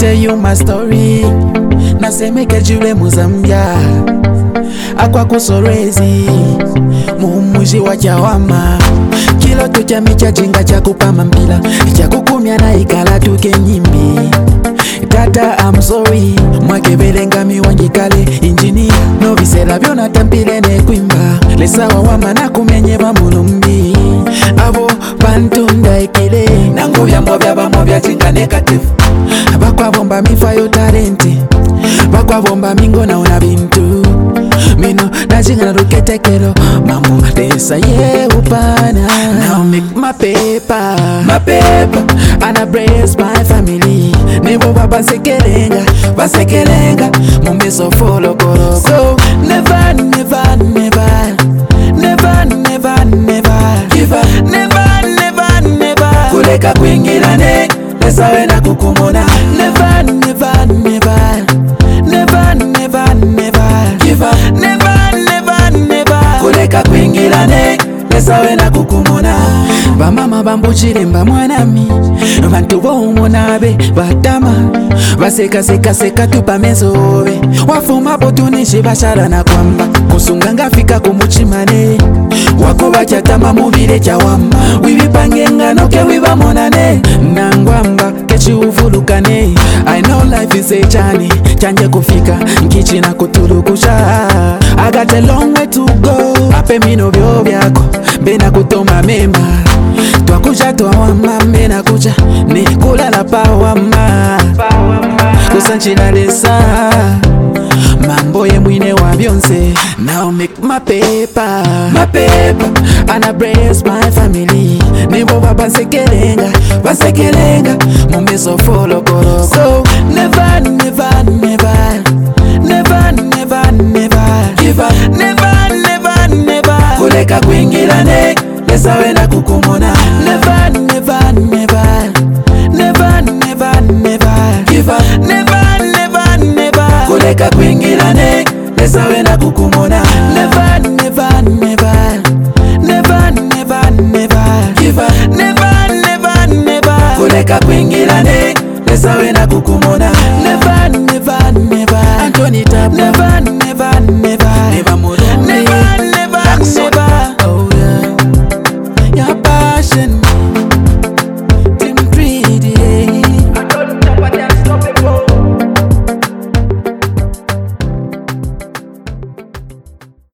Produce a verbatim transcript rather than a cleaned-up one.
tell you my story. Nasemeke jule muzambia akwa kusorezi muumuji wa jawama. Kilo tuja micha jinga cha kupama mbila cha kukumya na ikala tuke nyimbi. Tata I'm sorry mwake belenga miwangikale injini no visela byona tampile ne kwimba lesawa wama na kumenye ba mulumbi abo bantunda ikile nango byambo byabamo bya jinga negative bakwa bomba mifayo talenti bakwa bomba mingo na una bintu mino najinga na ruketekelo mamu desa ye upana. Now make my paper my paper and I bless my family. Nebo baba sekelenga basekelenga mumeso follow kolo. So never never never never never never give up, never never never kuleka kwingilane lesa wena kukumona. Never never never never never never give up, never never never kuleka kwingilane lesa wena kukumona. Bamama bambuchile mba mwanami bantu bomunabe batama baseka seka seka tupa mezobe wafuma botunishe basharana kwamba kusunganga fika kumuchimane wako bachatama mubile chawamba wibipangenga noke wibamonane nangwamba kechi uvulukane. I know life is a journey chanje kufika nkichi na kutulukusha. I got a long way to go ape mino byo byako bena kutoma mema twakuja twawama mbena kuja ni kulala pawama kusanchila lesa mambo ye mwine wa Beyonce. Now make my paper my paper and I bless my family. Nebo baba sekelenga basekelenga mumeso follow kolo. So never never never never never never give up, never never never kuleka kwingilane lesa wena kukumona. Never never never never never never give up, never never never kuleka kwingilane lesa wena kukumona. Never never never never never never give up, never never never kuleka kwingilane lesa wena kukumona. Never never never Anthony Tap never never never